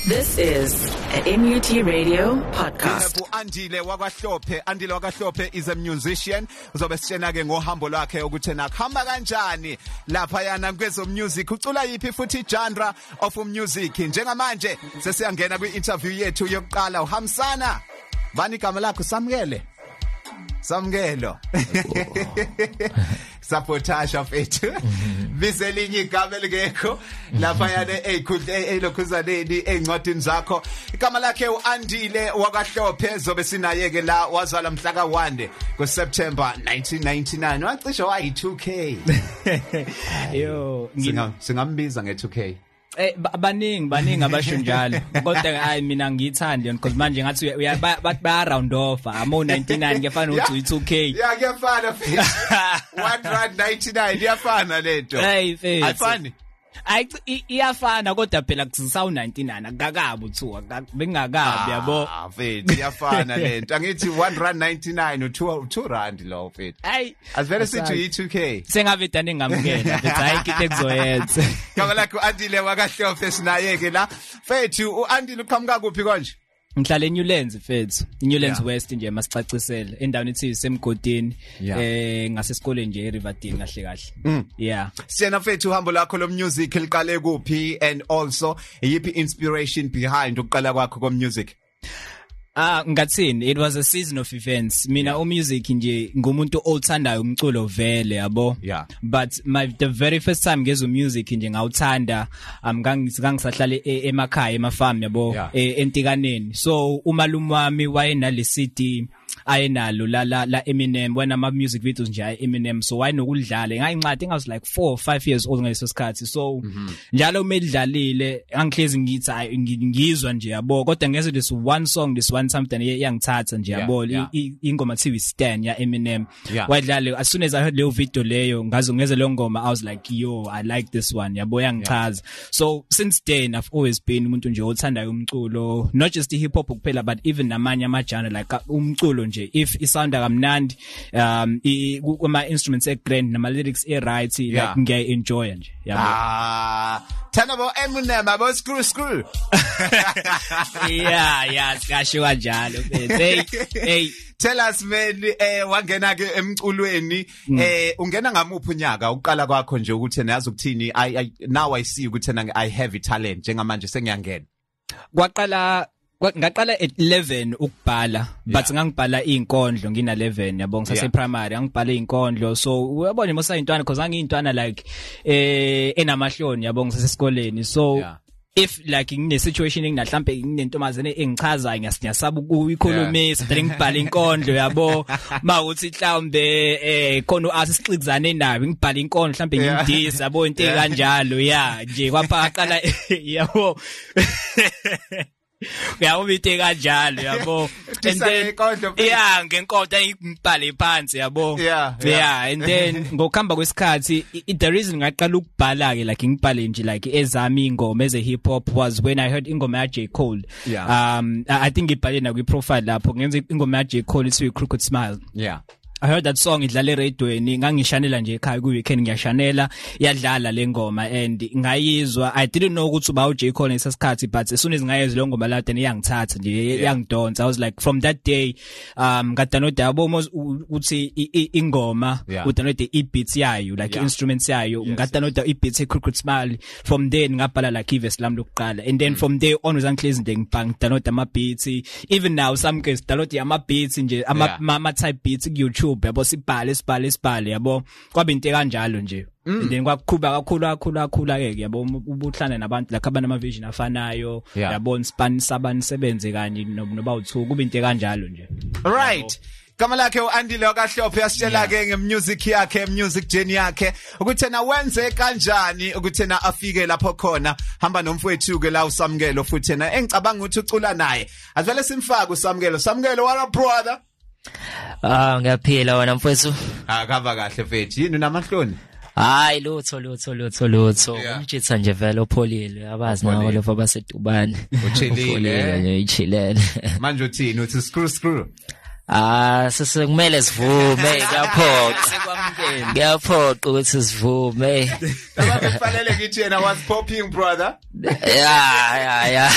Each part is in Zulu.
This is a MUT Radio podcast. Andile wakahlophe is a musician. Uzobe sitshena ke ngohambo lwakhe ukuthi nakhamba kanjani lapha yana kwezo music ucula yipi futhi genre of music. Njengamanje sesiyangena kwi-interview yethu yokuqala uhamsana. Bani igama lakho Samngelo. Sabotage fethu. Biselinye igama elikekho lapha yana elokhuzaneni encwadini zakho. Igama lakhe uAndile wakahlophe zobe sinaye ke la wazala mhla ka1 ngoSeptember 1999. Wacishe wayi2K. Yo, singambiza nge2K. baningi abasho njalo kodwa hayi mina ngiyithanda because manje ngathi ba round off amo 99 ngiyafana uthi u2K yeah ngiyafana mfethu 1.99 iyafana lento ayifani iyafana kodwa phela kusawu 99 akakabi uthu bengakabi yabo mfethu iyafana lento angithi 1.99 u2 rand lo mfethu asivele sithi i2K sengavedane ngamukela but hayi kite kuzoyenza kama lakho Andile wakahlophe sinaye ke la mfethu uAndile uqhamuka kuphi konje ngihlala eNewlands mfethu Newlands West nje masicacisele endaweni ethi semgodini ngasesikoleni nje eRiverdale kahle yeah siyena mfethu uhambo lakho lo music liqale kuphi and also yipi inspiration behind ukuqala kwakho ko music ngathini it was a season of events mina music nje ngumuntu othandayo umculo vele yabo but the very first time ngezwe music nje ngawuthanda ngangisahlala emakhaya emafarm yabo entikaneni so umalume wami wayenale CD ayenalo la Eminem when ama music videos nje Eminem so wayinokudlala ngayincwadi I was like 4 or 5 years old ngaleso sikhathi so njalo umedlalile angihlezi ngithi ngizwa nje yabo kodwa ngeze this one song this one something yangithatha nje yabo ingoma TV Stan ya Eminem wayidlala as soon as I heard leyo video leyo ngeze leyo ngoma I was like yo I like this one yabo yangichaza so since then I've always been umuntu nje othandayo umculo not just the hip hop kuphela but even namanye ama genre like umculo nje if isounda kamnandi kuma instruments grand nama lyrics right like ngiya enjoy nje yabo Tanabo Eminem abo screw yeah sikasho kanjalo hey tell us man wangena ke emculweni ungena ngamuphi unyaka uqala kwakho nje ukuthi nayazi ukuthini now I see ukuthi I have a talent njengamanje sengiyangena ngaqala at 11 ukubhala but ngangibhala izinkondlo ngina 11 yabo ngisase primary ngibhala izinkondlo so uyabona mosa intwana because angiyintwana like enamahloni yabo ngisase esikoleni so if like ngine situation enginahlambe nginentomazane engichazayo ngiyasaba ukuyikhulumisa then ngibhala inkondlo yabo mawuthi mhlawumbe khona asixikizane nayo ngibhala inkondlo mhlawumbe ngimdisa yabo into kanjalo nje kwaphaqala yabo uyawubite kanjalo yabo ngenkotha ngibhale phansi yabo and then ngokuhamba kwesikhathi the reason ngaqala ukubhala ke like ngibhale nje like ezami ingoma eze hip hop was when I heard ingoma ya J Cole I think ngibhale na kwi profile lapho ngenze ingoma ya J Cole ithi Crooked Smile I heard that song idlala eradioweni ngangishanela nje ekhaya ku weekend ngiyashanela yadlala lengoma and ngayizwa I didn't know ukuthi uba uJ Cole ngesasikhathi but as soon as ngayezwa le ngoma la then iyangithatha nje iyangidonsa I was like from that day ngadownloada yabo uthi ingoma udownloada ibeats yayo like instruments yayo ngadownloada ibeats Crooked Smile from there ngabhala like iverse lami lokuqala and then from there on uzangihlezi nje ngidownloada ama beats even now some guys download ama beats nje ama type beats ku YouTube yabo sibhale yabo kwabe into kanjalo nje then kwakhuba kakhulu ke yabo ubuhlana nabantu like abanama vision afanayo yabo sabani sebenze kanye noba u2 kube into kanjalo nje right Kama lakhe uAndile wakahlophe yasitshela ke ngemusic yakhe music journey yakhe ukuthi na wenze kanjani ukuthi na afike lapho khona hamba nomfowethu ke la uSamngelo futhi na engicabanga ukuthi ucula naye asivele simfake uSamngelo what up brother ngiyaphila wena mfowethu akava kahle mfethu yini namahloni hayi lutho umjitha nje vele opholile abazi nawo lefa basedubane uchilile ichilele manje uthini uthi screw Sesekumele sivume ngiyaphoqa ukuthi sivume. Kufanele ngithi yena was popping brother. Yeah.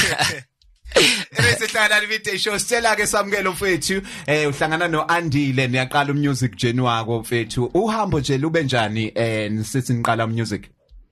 Sihlangana nivite show sicela ke samukelo mfethu uhlangana noAndile niyaqala umusic journey wako mfethu uhambo nje lube njani nisithi niqala umusic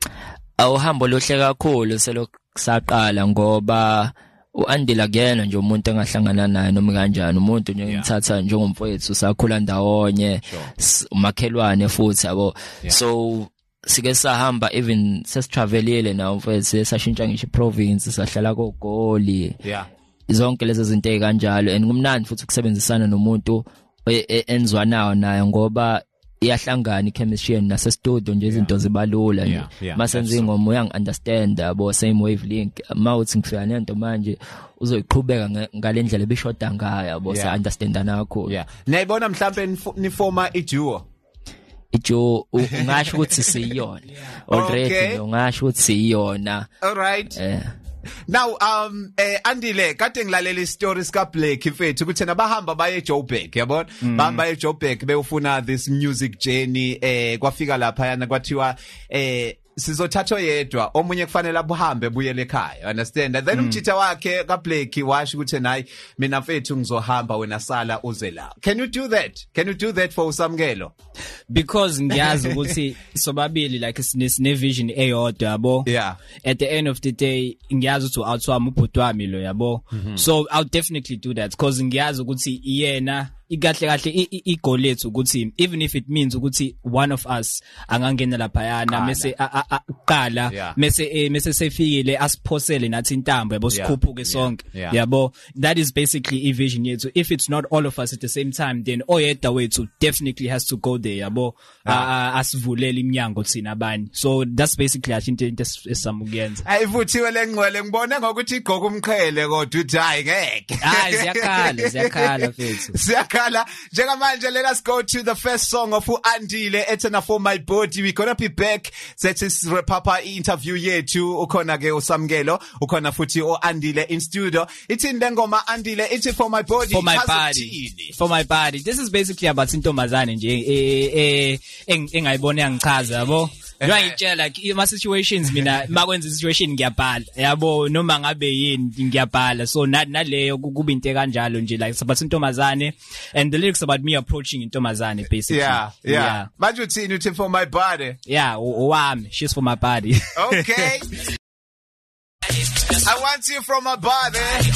uhambo lohle kakhulu selokusaqala ngoba uAndile akuyena nje umuntu engahlangana naye noma kanjani umuntu nje ngithatha njengomfowethu sakhula ndawonye umakhelwane futhi yabo so sike sahamba even sesitravelile nawo mfethu sashintsha ngisho province sahlala koGoli zonke lezi zinto ezikanjalo and kumnandi futhi ukusebenzisana nomuntu enzwanayo naye ngoba iyahlangana ichemistry nase studio nje izinto zibalula nje masenze ingoma uyangiunderstand yabo same wavelength mawuthi ngifika nento manje uzoyiqhubeka ngalendlela ebishoda ngayo yabo sa understandana kakhulu nayibona mhlambe ni forma iduo ijo ungasho ukuthi siyona already ungasho ukuthi siyona all right now Andile kade ngilalela istories ka Blake mfethu ukuthi nabahamba baye eJoburg yabona bahamba eJoburg beyofuna this music journey kwafika lapha yana kwathiwa sizothathwa yedwa omunye kufanele abuhambe buyele ekhaya understand then umthitha wakhe ka Blake washo ukuthi nayi mina mfethu ngizohamba wena sala uze la can you do that for usamkelo because ngiyazi ukuthi sobabili like sine vision eyodwa yabo at the end of the day ngiyazi ukuthi outwami ubhuti wami lo yabo so I'll definitely do that because ngiyazi ukuthi yena ikahle igoal lethu ukuthi even if it means ukuthi one of us angangena lapha yana mase aqala mase sefikile asiphosele nathi intambo yabo sikhuphuke sonke yabo that is basically a vision yethu if it's not all of us at the same time then oyedwa wethu definitely has to go there yabo asivulele iminyango thina abanye so that's basically into esamukuyenza ayivuthiwe lengcwele ngibone ngokuthi igogo umqhele kodwa uthi hayi ngeke ziyakhala mfethu njengamanje let us go to the first song of uAndile ethena for my body we gonna be back that is repapa interview yethu ukhona ke usamkelo ukhona futhi uAndile in studio ithi ngoma Andile ithi for my body for my body this is basically about intombazane nje engayibona yangichaza yabo ngiyayitshela ima situations mina makwenza situation ngiyabhala yabo noma ngabe yini ngiyabhala so naleyo kuba into kanjalo nje like about intombazane and the lyrics about me approaching intombazane basically yeah manje uthini uthi for my body wami she's for my body okay I want you from my body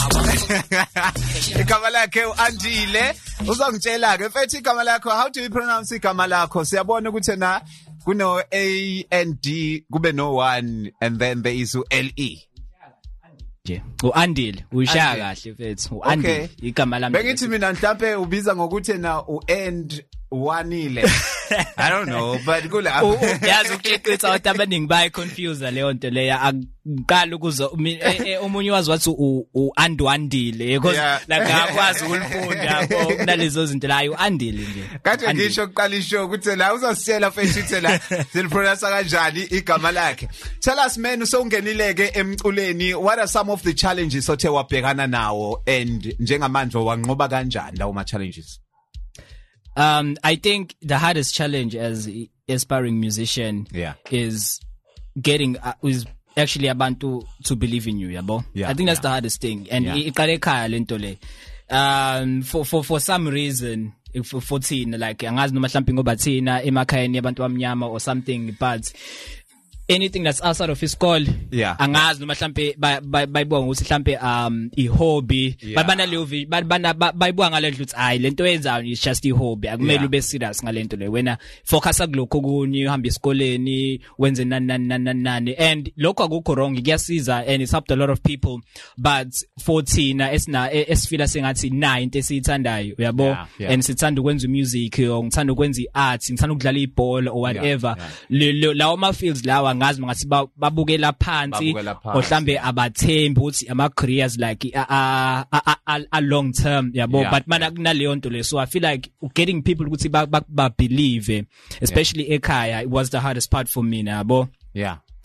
igama lakhe uAndile uzongitshela ke mfethu igama lakho how do you pronounce igama lakho siyabona ukuthi na kuno A and D kube no one and then there is LE nje uAndile uyishaya kahle mfethu uAndile igama lami bengithi mina mhlambe ubiza ngokuthi na uend wanile I don't know but kula yazi ukuqeqetha abantu abaningi baye confuse leyo nto leya aqala ukuzo umunye wazi wathi uAndwandile because like akwazi ukulifunda yabo kunalezo zinto la uAndile nje kade ngisho uqala isho ukuthi la uzositshela mfethu ukuthi la silpronounce kanjani igama lakhe tell us man usongenileke emculeni what are some of the challenges othe wabhekana nawo and njengamanje wanqoba kanjani lawo ma challenges I think the hardest challenge as aspiring musician is getting is actually abantu to believe in you yabo I think that's the hardest thing and iqale ekhaya lento le for some reason for thina like angazi noma mhlawumbe ngoba thina emakhayeni yabantu abamnyama or something but anything that's outside of his call angazi noma mhlambe bayibonga ukuthi mhlambe ihobby babana leyo bayibonga ngalendlu ukuthi hayi lento yenzayo is just ihobby akumele ube serious ngalento le wena focus kulokho kunye uhamba esikoleni wenze nani and lokho akukho wrong kuyasiza and it's helped a lot of people but for thina esifila sengathi na into esiyithandayo uyabo and sithanda ukwenza music ngithanda ukwenza iart ngithanda ukudlala ibhola or whatever lawo ma fields lawa ngazi ngathi babukela phansi ohlambe abathembi ukuthi ama careers like a long term yabo but mana kunaleyo nto le so I feel like getting people ukuthi ba believe especially ekhaya it was the hardest part for me yabo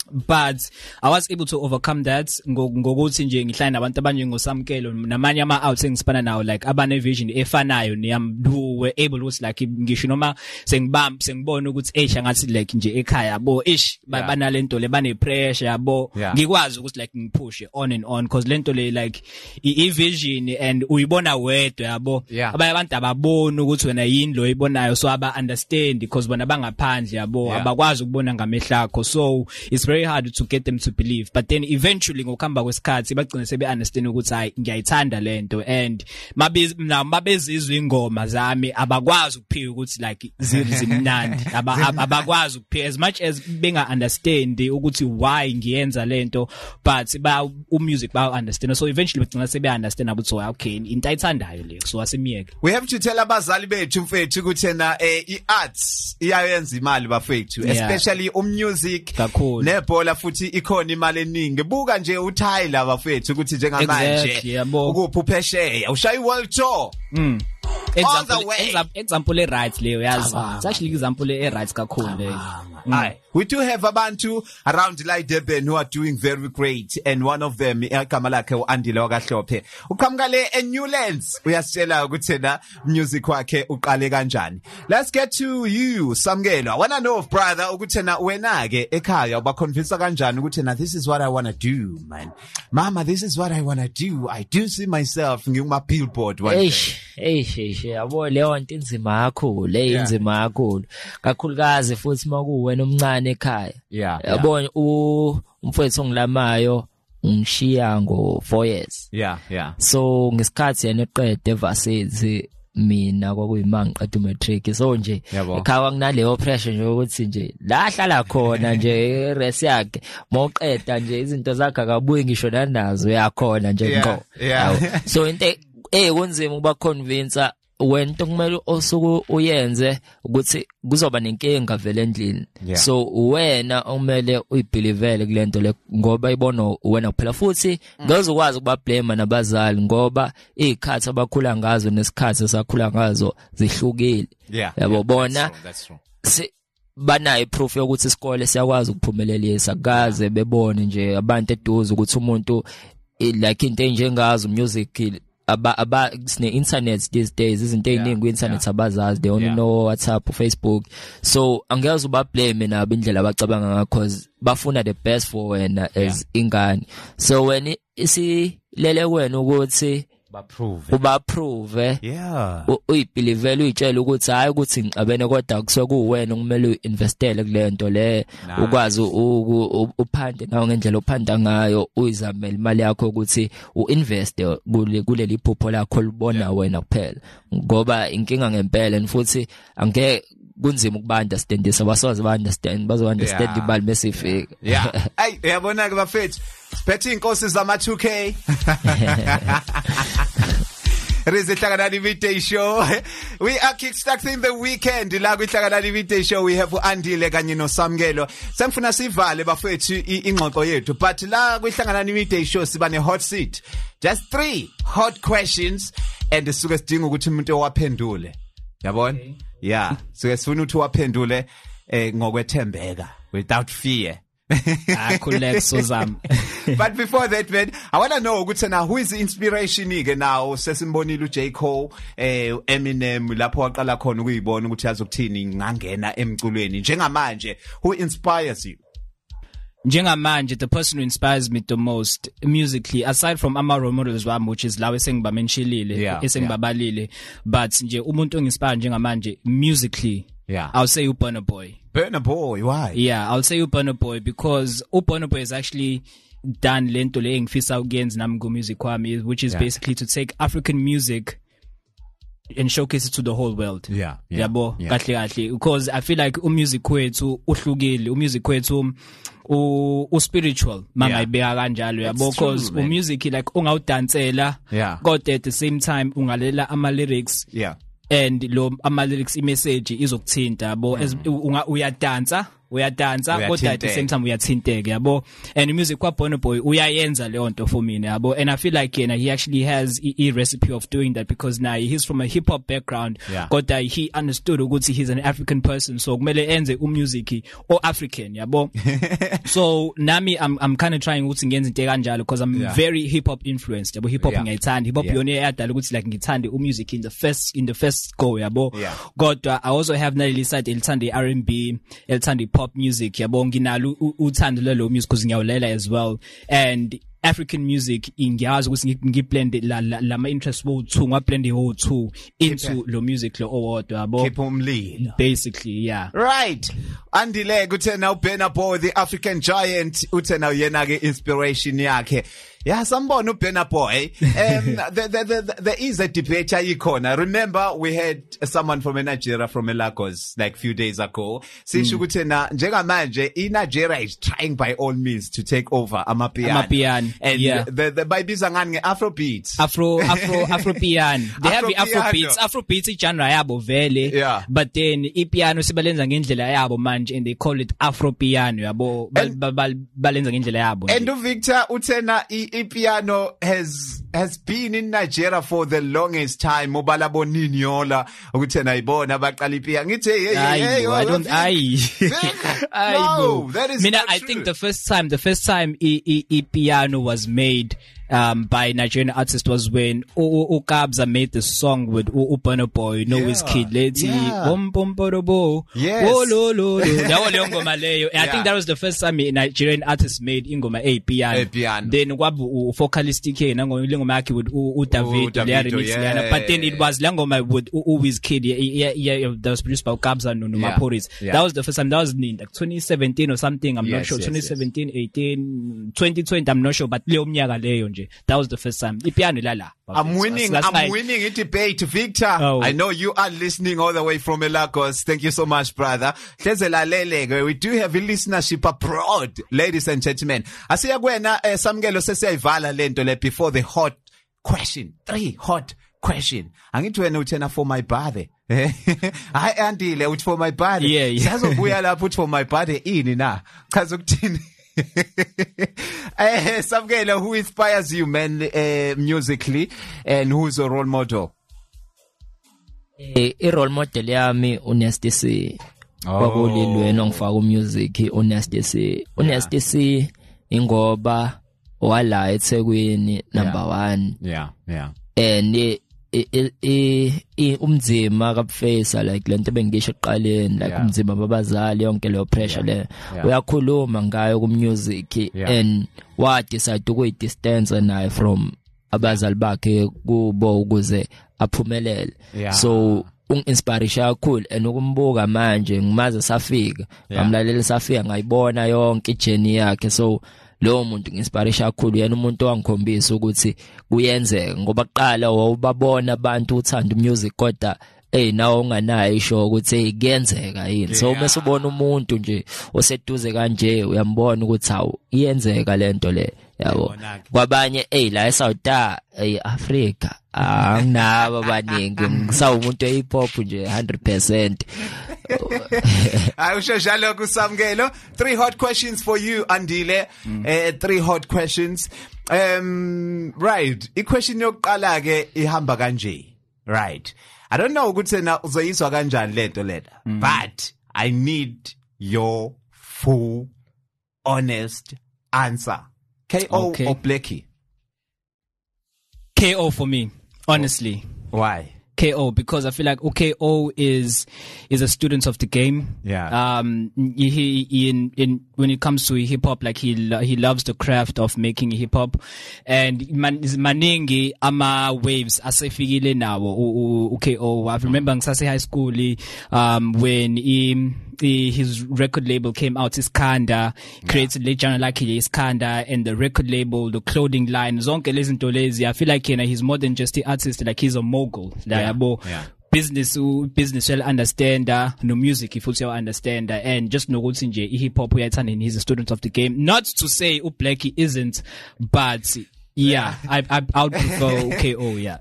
But I was able to overcome that ngokuthi nje ngihlala nabantu abanye ngosamkelo namanye ama outs engisipana nawo like abane vision efanayo niyam were able ukuthi like ngisho noma sengibona ukuthi ngathi like nje ekhaya yabo banalento le bane pressure yabo ngikwazi ukuthi like ngipush on and on because lento le like I vision and uyibona wedwa yabo abanye abantu ababona ukuthi wena yini lo ibonayo so aba understand because bona bangaphandle yabo abakwazi ukubona ngamehla akho so it's very hard to get them to believe but then eventually ngokuhamba kwesikhathi bagcina sebe understand ukuthi hayi ngiyayithanda lento and mabezizwa ingoma zami abakwazi ukuphika ukuthi like zimnandi abakwazi ukuphika as much as benga understand ukuthi why ngiyenza lento but music ba understand so eventually bagcina sebe understand ukuthi okay into ayithandayo leyo so asemiyeke. We have to tell abazali bethu mfethu ukuthi na iarts iyayenza imali bafethu especially music nebhola futhi ikhona imali eningi buka nje uTyler bafethu ukuthi njengamanje ukuphuphesheya ushayi world tour example right leyo yazi it's actually example right kakhulu leyo. We do have abantu around like Durban who are doing very great and one of them igama lakhe uAndile wakaHlophe uqhamuka le eNewlands uyasitshela ukuthi na music wakhe uqale kanjani. Let's get to you Samkelo. I want to know brother ukuthi na wena ke ekhaya ubaconvince kanjani ukuthi na this is what I want to do man. Mama this is what I want to do. I do see myself ngikuma billboard one day. Yabo leyo into inzima kakhulu kakhulukazi futhi makuwena omncane ekhaya yabona umfowethu ngilamayo ngishiya ngo 4 years so ngesikhathi yena eqede evarsity mina kwakuyima ngiqeda umatric so nje ekhaya kunaleyo pressure nje ukuthi nje la hlala khona nje rest yakhe mawuqeda nje izinto zakhe akabuyi ngisho nazo yakhona nje ngo so into kunzima ukuba convince wento kumele osuku uyenze ukuthi kuzoba nenkinga vele endlini so wena umele uyibelievele kulento le ngoba ibona wena kuphela futhi ngezokwazi ukuba blame nabazali ngoba izikhathi abakhula ngazo nesikhathi sakhula ngazo zihlukile yabo bona banayo proof yokuthi isikole siyakwazi ukuphumelelisa kaze bebone nje abantu eduze ukuthi umuntu like into enjengazo music sine internet these days izinto eziningi ku internet abazazi they only know WhatsApp Facebook so angeze uba blame nabo indlela abacabanga ngakho because bafuna the best for wena as ingane so when isilele wena ukuthi ubaprove uyibelieve uyitshela ukuthi hayi ukuthi ngicabene kodwa kusuke kuwena kumele uinvestele kulento le ukwazi uphande nawo ngendlela ophanda ngayo uyizamela imali yakho ukuthi uinvest kuleli phupho lakho libona wena kuphela ngoba inkinga ngempela futhi angeke kunzima ukuba-understandisa basoze ba-understand imali mesifika hey uyabona ke bafethu siphethe inkosi zama 2K Rizitlaganani Midday Show. We are kickstarting the weekend. La kwihlakanani Midday Show we have Andile kanye no Samkelo. Semfuna sivale bafethu ingxoxo yethu but la kwihlakanani Midday Show siba ne hot seat. Just 3 hot questions and suke sidinga ukuthi umuntu owaphendule. Yabona? Yeah. Suke sifuna ukuthi waphendule ngokwethembeka without fear. But before that man I want to know ukuthi now who is the inspiration ke now sesimbonile uJ Cole Eminem lapho waqala khona ukuyibona ukuthi yazokuthini ngangena emculweni njengamanje who inspires you? Njengamanje the person who inspires me the most musically aside from ama role models wami which is lawe sengibamenshilile esengibabalile but nje umuntu onginspire njengamanje musically I'll say Burna Boy. Burna Boy, why? Yeah, I'll say Burna Boy because Burna Boy is actually done lento le engifisa ukuyenza nami ku music kwami which is basically to take African music and showcase it to the whole world. Yabo kahle because I feel like music wethu uhlukile music wethu spiritual manga ibeka kanjalo yabo because music like ungawudansela kodwa at the same time ungalela ama lyrics and lo ama lyrics imessage izokuthinta yabo uyadansa uyadansa kodwa at the same time uyathinteka yabo and music kwa Burna Boy uyayenza leyo nto for mina yabo and I feel like he actually has a recipe of doing that because now he's from a hip hop background kodwa he understood ukuthi he's an African person so kumele enze music or African yabo so nami I'm kind of trying ukuthi ngenze into kanjalo because I'm very hip hop influenced yabo hip hop ngiyithanda hip hop yona yadala ukuthi like ngithande music in the first go yabo kodwa I also have naleli side elithanda R&B elithanda pop music yabo nginalo uthando lelo music because ngiyawulela as well and African music ngiyazi ukuthi ngiblend la interest wo2 ngablend wo2 into lo music lo owodwa yabo keep umlilo basically right andile kuthena uBurna Boy the African giant uthena uyena ke inspiration yakhe sambona uBurna Boy there is a debate ayikhona remember we had someone from Nigeria from Lagos like few days ago sisho ukuthena njengamanje iNigeria is trying by all means to take over amapiano and the bayibiza ngani ngeAfrobeats Afropiano they have Afrobeats genre yabo vele but then ipiano sibalenza ngendlela yabo manje and they call it Afropiano yabo balenza ngendlela yabo and uVictor uthena ipiano has been in Nigeria for the longest time mobala boninyola ukuthena ibona baqala ipiano ngithi hey I don't no that is mina I think the first time piano was made by Nigerian artist was when Kabza made the song with Burna Boy Wizkid Leti Bomporobo lo yawo leyo ngoma leyo I think that was the first time a Nigerian artist made ingoma piano then kwabu vocalistic nangoma ingoma yakhe with David remix but then it was ngoma with Wizkid that was produced by Kabza no Maporis that was the first time that was in like 2017 or something I'm not sure 2017 18 2020 I'm not sure but leyo mnyaka leyo nje that was the first time ipiano lala I'm winning a debate Victor I know you are listening all the way from Lagos thank you so much brother we do have a listenership abroad ladies and gentlemen asiya kwena samkelo sesiyayivala lento le before the hot question 3 hot question angithi wena uthena for my birthday hayi andile uthi for my birthday siyazobuya lapho uthi for my birthday ini na chaza ukuthini Samkelo, who inspires you, man, musically, and who's your role model? A role model yami Nasty C. Kwakulilwe nongifaka music Nasty C ingoba wala eThekwini number 1. And umzima kabufesa like lento bengisho eqaleni like umzima babazali yonke leyo pressure le uyakhuluma ngayo ku music and what decide to distance naye from abazali bakhe kubo ukuze aphumelele so unginspiration kakhulu and ukumbuka manje ngimaze safika ngamlalela safika ngayibona yonke journey yakhe so lo muntu nginspiration kakhulu yena umuntu wangikhombisa ukuthi kuyenzeka ngoba kuqala wawubabona abantu uthanda music kodwa nawo unganayo isho ukuthi kuyenzeka yini so bese ubona umuntu nje oseduze kanje uyambona ukuthi hawu iyenzeka lento le yabo kwabanye la eSouth Africa anginabo abaningi ngisawumuntu hip hop nje 100% ayusho njalo kusamkelo 3 hot questions for you Andile 3 hot questions right iquestion yokuqala ke ihamba kanje right I don't know ukuthi na uzoyizwa kanjani lento lena but I need your full honest answer KO or Blackie KO for me honestly why KO because I feel like KO is a student of the game. He when it comes to hip hop, like he loves the craft of making hip hop, and maningi ama waves asefikile nawo KO. I remember ngisase high school when his record label came out, Iskanda, created le genre like Iskanda, and the record label, the clothing line, zonke lezinto lezi. I feel like he's more than just the artist, like he's a mogul. Business well understand no music if you understand and just no good nje hip hop uyayithanda he's a student of the game. Not to say Blackie isn't, but Yeah, I would prefer KO, yeah.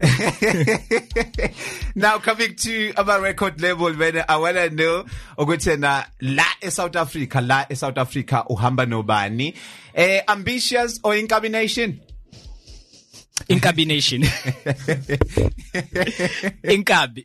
Now coming to our record label, when I want to know, ukuthi na la South Africa uhamba nobani. Ambitious or in combination? In combination. Inkabi.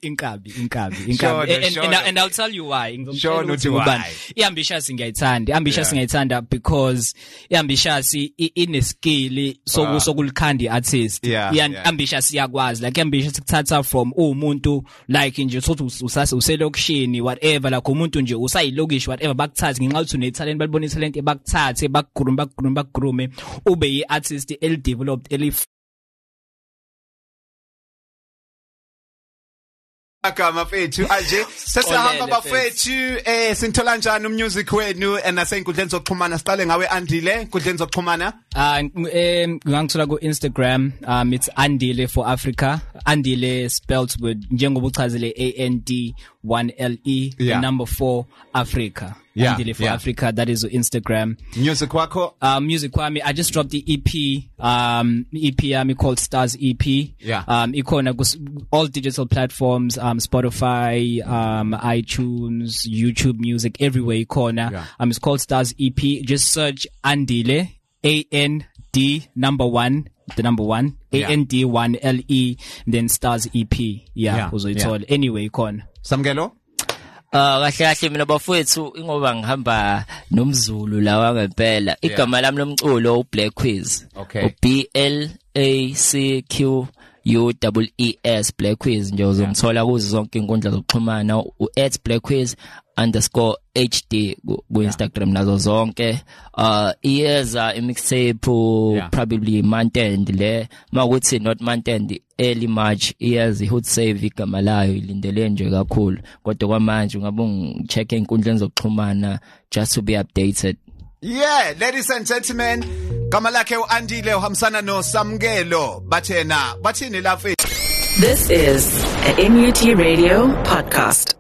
And I'll tell you why. Sure, not why. Ambitious ngiyayithanda because ambitious ine skill sokulikhandi artist. Ambitious iyakwazi like ambitious kuthatha from umuntu like nje uthi uselokishini whatever like umuntu nje usayilokishi whatever bakuthathe nginxa uthi une talent balibona talent bakuthathe bakugurume ube yi artist el developed mafethu anje sesihamba bafethu sinthola kanjani umusic wenu nasenkundleni zokuxhumana siqale ngawe Andile enkundleni zokuxhumana ngangithola ku Instagram it's Andile for Africa Andile spelled with njengoba uchazile AND1LE the number 4 Africa Andile for Africa that is Instagram. Music wako music kwami I just dropped the EP yami called Stars EP ikona all digital platforms Spotify iTunes YouTube Music everywhere ikona it's called Stars EP just search Andile AND number 1 the number 1 AND1LE then Stars EP uzoyithola anyway ikona Samgelo kahle mina bafowethu ingoba ngihamba nomzulu la wangempela igama lami lomculo uBlack Quiz BLACQUEES Black Quiz nje uzongithola kuzo zonke inkundla zokuxhumana @blackquiz_HD ku Instagram nazo zonke iyeza imixtape probably month end le makuthi not month end early March iyeza Hood Save igama layo ilindele nje kakhulu kodwa kwamanje ungabe ungicheck inkundleni zokuxhumana just to be updated. Yeah, ladies and gentlemen, gama lakhe uAndile uhambisana no Samgelo bathini la. This is a MUT Radio podcast.